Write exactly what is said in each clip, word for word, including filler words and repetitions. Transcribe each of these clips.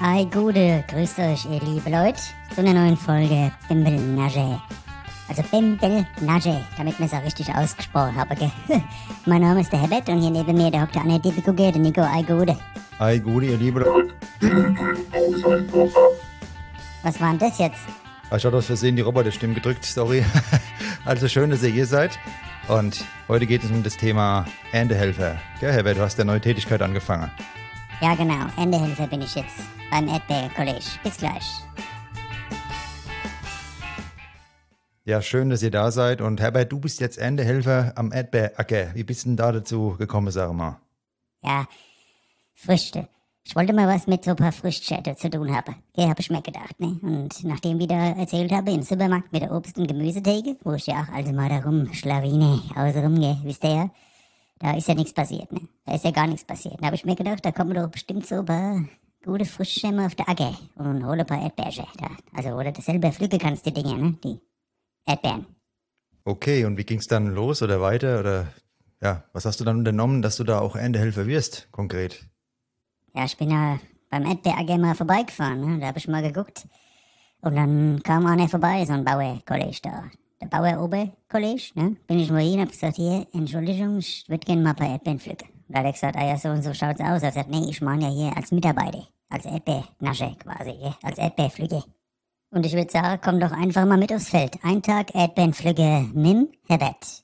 Ei Gude, grüßt euch ihr liebe Leute zu einer neuen Folge Bimbel Nage. Also Bimbel Nage, damit wir es auch richtig ausgesprochen haben, gell? Mein Name ist der Herbert und hier neben mir der hockt der Anne Dibikuge, der Nico. Ei Gude. Ei Gude, ihr liebe Leute. Was war denn das jetzt? Ich hatte aus Versehen die Roboterstimme gedrückt, sorry. Also schön, dass ihr hier seid. Und heute geht es um das Thema Erntehelfer. Gell, Herbert, du hast eine neue Tätigkeit angefangen. Ja genau, Erntehelfer bin ich jetzt beim Erdbeer College. Bis gleich. Ja, schön, dass ihr da seid. Und Herbert, du bist jetzt Erntehelfer am Erdbeeracker. Wie bist du denn da dazu gekommen, sag mal? Ja, Früchte. Ich wollte mal was mit so ein paar Früchtschäden zu tun haben. Ja, hab ich mir gedacht, ne? Und nachdem ich da erzählt habe im Supermarkt mit der Obst- und Gemüsetheke, wo ich ja auch also mal da rumschlawine, außenrum gehe, wisst ihr ja, da ist ja nichts passiert, ne? Da ist ja gar nichts passiert. Da habe ich mir gedacht, da kommen doch bestimmt so ein paar gute Frischschämme auf der Acker und hole ein paar Erdbeerchen da. Also, oder du selber pflücken kannst, die Dinger, ne? Die Erdbeeren. Okay, und wie ging's dann los oder weiter? Oder ja, was hast du dann unternommen, dass du da auch Erntehelfer wirst, konkret? Ja, ich bin ja beim Erdbeeracker mal vorbeigefahren, ne? Da habe ich mal geguckt. Und dann kam einer vorbei, so ein Bauer-College da. Der Bauer-Ober-College, ne? Bin ich mal hin, hab gesagt, hier, Entschuldigung, ich würde gerne mal ein paar Erdbeeren pflücken. Da hat er gesagt, ah ja, so und so schaut's aus. Er hat gesagt, nee, ich meine ja hier als Mitarbeiter, als Erdbeernascher quasi, ja? Als Erdbeerpflücker. Und ich würde sagen, komm doch einfach mal mit aufs Feld. Ein Tag Erdbeerenpflücker mit Herbert.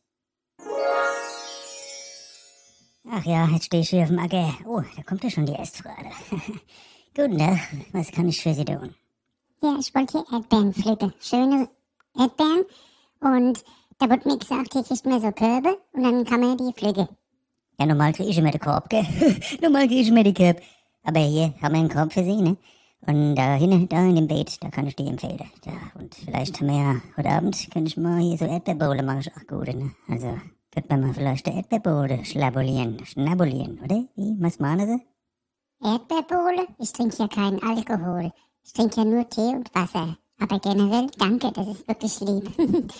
Ach ja, jetzt stehe ich hier auf dem Acker. Oh, da kommt ja schon die Erstfrage. Guten Tag, was kann ich für Sie tun? Ja, ich wollte hier Erdbeeren pflücken. Schöne Erdbeeren. Und da wurde mir gesagt, hier kriegt man so Körbe und dann kann man die pflücken. Ja, normal kriege ich immer den Korb, gell? Normal kriege ich immer den Korb. Aber hier haben wir einen Korb für Sie, ne? Und da hinten, da in dem Beet, da kann ich die empfehlen. Da, und vielleicht haben wir ja heute Abend, kann ich mal hier so Erdbeerbohle machen, ist auch gut, ne? Also, könnte man mal vielleicht die Erdbeerbohle schlabulieren, schnabulieren, oder? Wie, was meinen Sie? Erdbeerbohle? Ich trinke ja keinen Alkohol. Ich trinke ja nur Tee und Wasser. Aber generell, danke, das ist wirklich lieb.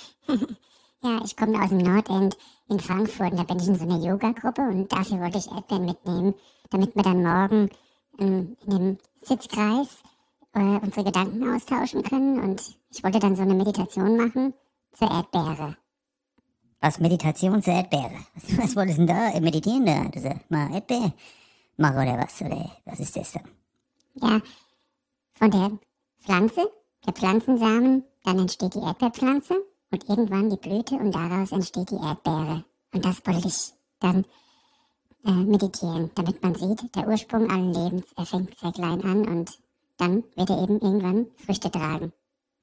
Ja, ich komme aus dem Nordend in Frankfurt. Da bin ich in so einer Yoga-Gruppe und dafür wollte ich Erdbeeren mitnehmen, damit wir dann morgen ähm, in dem Sitzkreis äh, unsere Gedanken austauschen können. Und ich wollte dann so eine Meditation machen zur Erdbeere. Was, Meditation zur Erdbeere? Was, was wolltest du denn da meditieren da? Also, mal Erdbeer machen oder was? Oder was ist das dann? Ja, von der Pflanze, der Pflanzensamen, dann entsteht die Erdbeerpflanze und irgendwann die Blüte und daraus entsteht die Erdbeere. Und das wollte ich dann äh, meditieren, damit man sieht, der Ursprung allen Lebens, er fängt sehr klein an und dann wird er eben irgendwann Früchte tragen.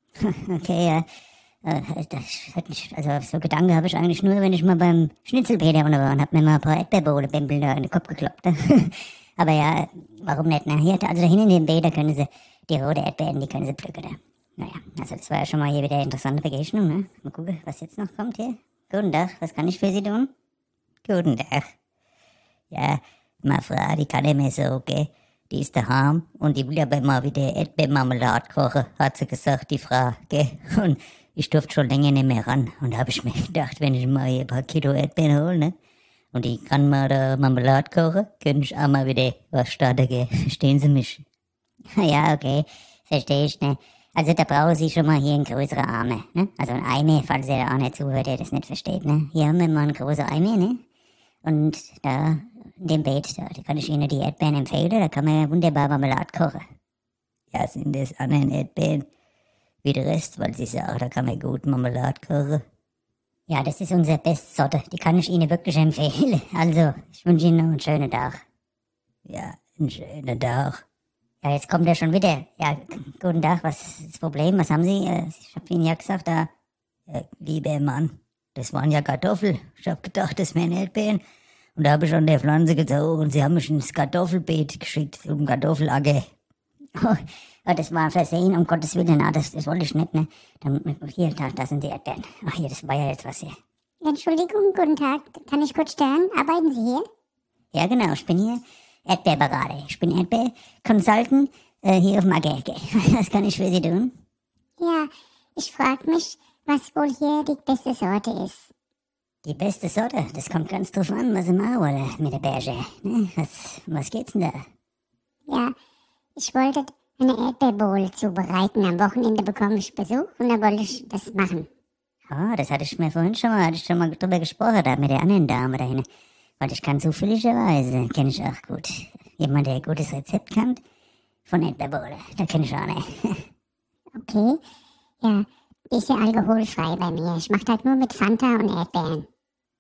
Okay, ja. Äh, das hat mich, also so Gedanken habe ich eigentlich nur, wenn ich mal beim Schnitzelpeter unten war und hab mir mal ein paar Erdbeerbohle-Bimbel da in den Kopf gekloppt. Aber ja, warum nicht? Ne? Hier, also da hinten in dem Beet, da können sie die rote Erdbeeren, die können sie pflücken. Da. Naja, also das war ja schon mal hier wieder eine interessante Begegnung, ne? Mal gucken, was jetzt noch kommt hier. Guten Tag, was kann ich für Sie tun? Guten Tag. Ja, meine Frau, die kann nicht mehr so, gell? Die ist daheim und die will aber mal wieder Erdbeermarmelade kochen, hat sie gesagt, die Frau, gell? Und ich durfte schon länger nicht mehr ran. Und da habe ich mir gedacht, wenn ich mal hier ein paar Kilo Erdbeeren hole, ne? Und ich kann mal da Marmelade kochen, könnte ich auch mal wieder was starten, gell? Verstehen Sie mich? Ja, okay, verstehe ich, ne? Also da brauchen Sie schon mal hier einen größeren Arme, ne? Also ein Eimer, falls ihr da auch nicht zuhört, der das nicht versteht, ne? Hier haben wir mal einen großen Eimer, ne? Und da, in dem Beet, da, da kann ich Ihnen die Erdbeeren empfehlen, da kann man ja wunderbar Marmelade kochen. Ja, sind das anderen Erdbeeren wie der Rest, weil Sie sagen, da kann man gut Marmelade kochen? Ja, das ist unsere Bestsorte, die kann ich Ihnen wirklich empfehlen. Also, ich wünsche Ihnen noch einen schönen Tag. Ja, einen schönen Tag. Ja, jetzt kommt er schon wieder. Ja, guten Tag, was ist das Problem? Was haben Sie? Ich hab Ihnen ja gesagt, da... Ja, lieber Mann, das waren ja Kartoffeln. Ich hab gedacht, das wären Erdbeeren. Und da habe ich an der Pflanze gezogen und Sie haben mich ins Kartoffelbeet geschickt, um Kartoffelacker. Oh, oh, das war ein Versehen, um Gottes Willen. Ah, das, das wollte ich nicht, ne? Dann, hier, da, da sind die Erdbeeren. Ach, hier, das war ja jetzt was hier. Entschuldigung, guten Tag, kann ich kurz stören? Arbeiten Sie hier? Ja, genau, ich bin hier Erdbeerberater. Ich bin Erdbeer-Consultant äh, hier auf dem Acker. Was kann ich für Sie tun? Ja, ich frage mich, was wohl hier die beste Sorte ist. Die beste Sorte? Das kommt ganz drauf an, was Sie machen wollen mit der Berge. Ne? Was, was geht's denn da? Ja, ich wollte eine Erdbeerbowl zubereiten. Am Wochenende bekomme ich Besuch und da wollte ich das machen. Ah, das hatte ich mir vorhin schon mal, hatte ich schon mal drüber gesprochen, da mit der anderen Dame dahin. Weil ich kann zufälligerweise, kenne ich auch gut, jemand, der ein gutes Rezept kann, von Erdbeerbohle. Da kenne ich auch nicht. Okay, ja, die ist ja alkoholfrei bei mir. Ich mache das nur mit Fanta und Erdbeeren.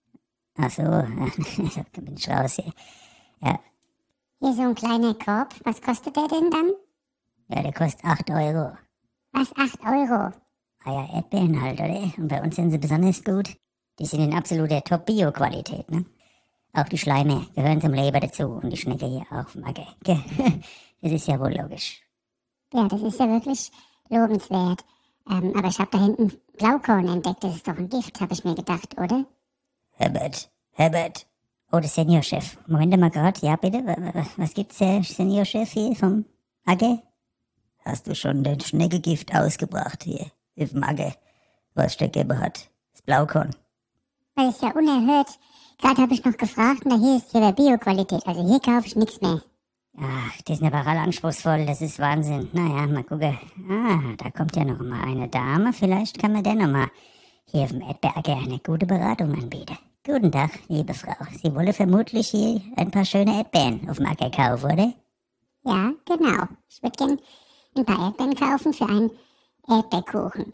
Ach so, da bin ich raus hier. Ja, Hier so ein kleiner Korb. Was kostet der denn dann? ja, der kostet acht Euro. Was, acht Euro? Ah ja, Erdbeeren halt, oder? Und bei uns sind sie besonders gut. Die sind in absoluter Top-Bio-Qualität, ne? Auch die Schleime gehören zum Leber dazu und die Schnecke hier auch vom Acker. Gell? Das ist ja wohl logisch. Ja, das ist ja wirklich lobenswert. Ähm, aber ich habe da hinten Blaukorn entdeckt. Das ist doch ein Gift, habe ich mir gedacht, oder? Herbert, Herbert. Oh, der Seniorchef. Moment mal grad. Ja, bitte. Was gibt's, Herr Seniorchef hier vom A G? Hast du schon den Schneckegift ausgebracht hier im A G, was der Gebbe hat? Das Blaukorn. Das ist ja unerhört. Gerade habe ich noch gefragt und da hier ist hier der Bio-Qualität. Also hier kaufe ich nichts mehr. Ach, die sind aber alle anspruchsvoll. Das ist Wahnsinn. Naja, mal gucken. Ah, da kommt ja noch mal eine Dame. Vielleicht kann man der noch mal hier auf dem Erdbeeracker eine gute Beratung anbieten. Guten Tag, liebe Frau. Sie wollen vermutlich hier ein paar schöne Erdbeeren auf dem Acker kaufen, oder? Ja, genau. Ich würde gern ein paar Erdbeeren kaufen für einen Erdbeerkuchen.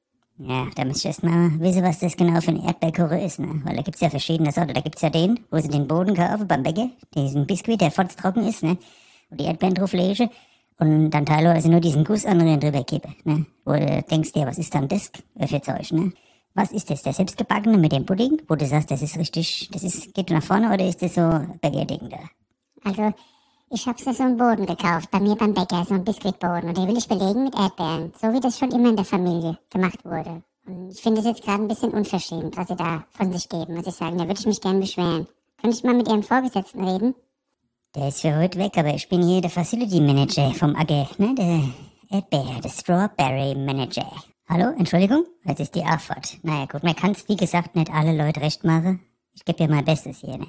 Ja, da müsst ihr erst mal wissen, was das genau für ein Erdbeerkuchen ist, ne? Weil da gibt's ja verschiedene Sorten. Da gibt's ja den, wo sie den Boden kaufen beim Bäcker. Diesen Biskuit, der trocken ist, ne? Und die Erdbeeren drauf legen. Und dann teilweise nur diesen Guss anderen drüber kippen, ne? Wo du denkst, ja, was ist dann das für Zeug, ne? Was ist das, der selbstgebackene mit dem Pudding? Wo du sagst, das ist richtig, das ist, geht nach vorne oder ist das so Bäckerding da? Also, ich habe so einen Boden gekauft, bei mir beim Bäcker, so einen Biskuitboden. Und den will ich belegen mit Erdbeeren, so wie das schon immer in der Familie gemacht wurde. Und ich finde es jetzt gerade ein bisschen unverschämt, was sie da von sich geben, muss ich sagen. Da würde ich mich gern beschweren. Könnte ich mal mit Ihrem Vorgesetzten reden? Der ist für heute weg, aber ich bin hier der Facility Manager vom A G, ne? Der Erdbeer, der Strawberry Manager. Hallo, Entschuldigung? Das ist die Antwort. Naja gut, man kann es wie gesagt nicht alle Leute recht machen. Ich gebe ja mein Bestes hier, ne?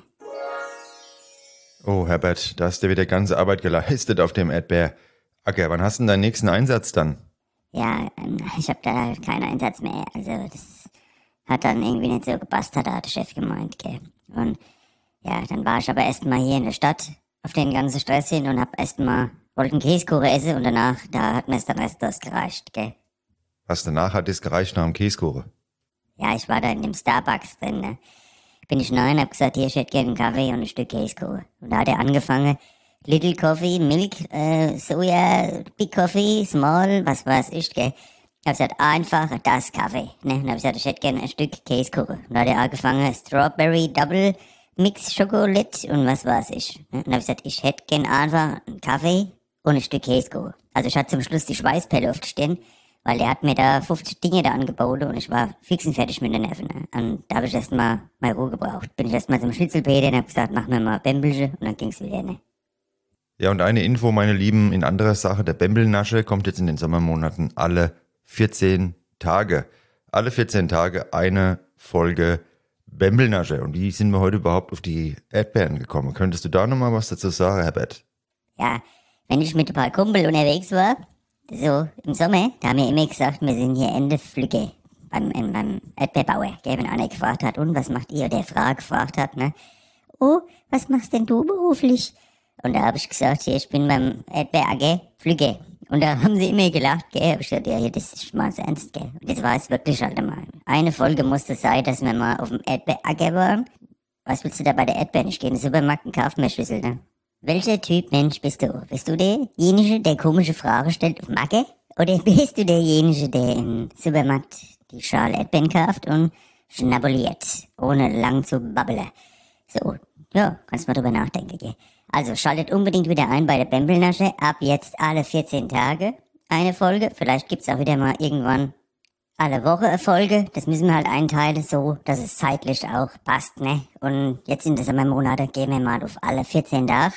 Oh, Herbert, da hast du wieder ganze Arbeit geleistet auf dem Erdbeeracker. Wann hast du denn deinen nächsten Einsatz dann? Ja, ähm, ich habe da keinen Einsatz mehr. Also das hat dann irgendwie nicht so gepasst, hat der Chef gemeint, gell. Und ja, dann war ich aber erst mal hier in der Stadt auf den ganzen Stress hin und hab erst mal, wollte einen Käsekuchen essen und danach, da hat mir es dann erst durchgereicht, gell. Was danach hat es gereicht nach dem Käsekuchen? Ja, ich war da in dem Starbucks drin, ne. Bin ich rein, hab gesagt, hier, ich hätte gerne einen Kaffee und ein Stück Käsekuchen. Und da hat er angefangen, Little Coffee, Milk, äh, Soja, Big Coffee, Small, was weiß ich, gell. Hab gesagt, einfach das Kaffee, ne. Und hab gesagt, ich hätte gerne ein Stück Käsekuchen. Und da hat er angefangen, Strawberry Double Mix Schokolade und was weiß ich. Ne? Und hab gesagt, ich hätte gerne einfach einen Kaffee und ein Stück Käsekuchen. Also ich hatte zum Schluss die Schweißpelle auf die Stirn, weil der hat mir da fünfzig Dinge da angeboten und ich war fix und fertig mit den Nerven. Ne? Und da habe ich erst mal meine Ruhe gebraucht. Bin ich erst mal zum Schnitzelpeter und hab gesagt, mach mir mal Bämbelche und dann ging's wieder, ne? Ja, und eine Info, meine Lieben, in anderer Sache, der Bämbelnasche kommt jetzt in den Sommermonaten alle vierzehn Tage. Alle vierzehn Tage eine Folge Bämbelnasche. Und wie sind wir heute überhaupt auf die Erdbeeren gekommen? Könntest du da nochmal was dazu sagen, Herbert? Ja, wenn ich mit ein paar Kumpel unterwegs war, so im Sommer, da haben wir immer gesagt, wir sind hier Ende Pflücke beim, beim Erdbeerbauer. Gell, wenn einer gefragt hat, und was macht ihr? Der Frau gefragt hat, ne? Oh, was machst denn du beruflich? Und da habe ich gesagt, hier, ich bin beim Erdbeer-A G Pflücke. Und da haben sie immer gelacht, gell? Hab ich gesagt, ja, hier, das ist mal so ernst, gell? Und jetzt war es wirklich halt einmal. Eine Folge musste sein, dass wir mal auf dem Erdbeer-Acker waren. Was willst du da bei der Erdbeeren? Ich gehe in den Supermarkt und kauf mir Schlüssel, ne? Welcher Typ Mensch bist du? Bist du derjenige, der komische Fragen stellt auf dem Acker? Oder bist du derjenige, der im Supermarkt die Schale Erdbeeren kauft und schnabuliert, ohne lang zu babbeln? So, ja, kannst mal drüber nachdenken, gell? Also schaltet unbedingt wieder ein bei der Bämbelnasche. Ab jetzt alle vierzehn Tage eine Folge. Vielleicht gibt's auch wieder mal irgendwann alle Woche eine Folge. Das müssen wir halt einteilen, so dass es zeitlich auch passt, ne? Und jetzt in den Sommermonate gehen wir mal auf alle vierzehn Tage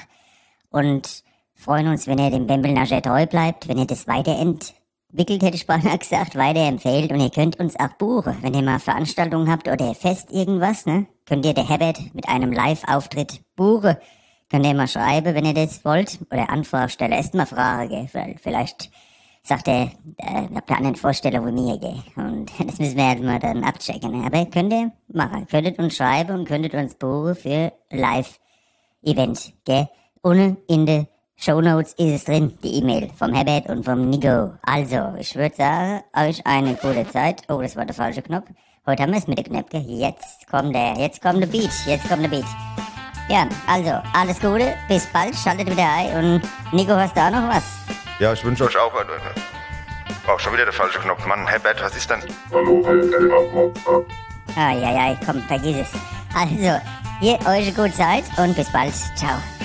und freuen uns, wenn ihr dem Bämbelnasche treu bleibt, wenn ihr das weiterentwickelt, hätte ich beinahe gesagt, weiterempfehlt. Und ihr könnt uns auch buchen, wenn ihr mal Veranstaltungen habt oder Fest irgendwas, ne? Könnt ihr der Herbert mit einem Live-Auftritt buchen. könnt ihr mal schreiben, wenn ihr das wollt. Oder Anfrage stellen. Erst mal Frage, weil vielleicht sagt er, äh, habt ihr eine Vorstellung wie mir, gell? Und das müssen wir halt mal dann abchecken. Aber könnt ihr machen, könntet uns schreiben und könntet uns buchen für Live-Event, gell? Ohne in der Shownotes ist es drin, die E-Mail vom Herbert und vom Nico. Also, ich würde sagen, euch eine gute Zeit. Oh, das war der falsche Knopf. Heute haben wir es mit der Knöpfe. Jetzt kommt der, jetzt kommt der Beat, jetzt kommt der Beat. Ja, also, alles Gute, bis bald, schaltet wieder ein. Und Nico, hast du auch noch was? Ja, ich wünsche euch auch... Äh, oh, schon wieder der falsche Knopf. Mann, Herbert, was ist denn? Hallo, Herr Elmar. Ai, ai, ai, komm, vergiss es. Also, hier, euch eine gute Zeit und bis bald. Ciao.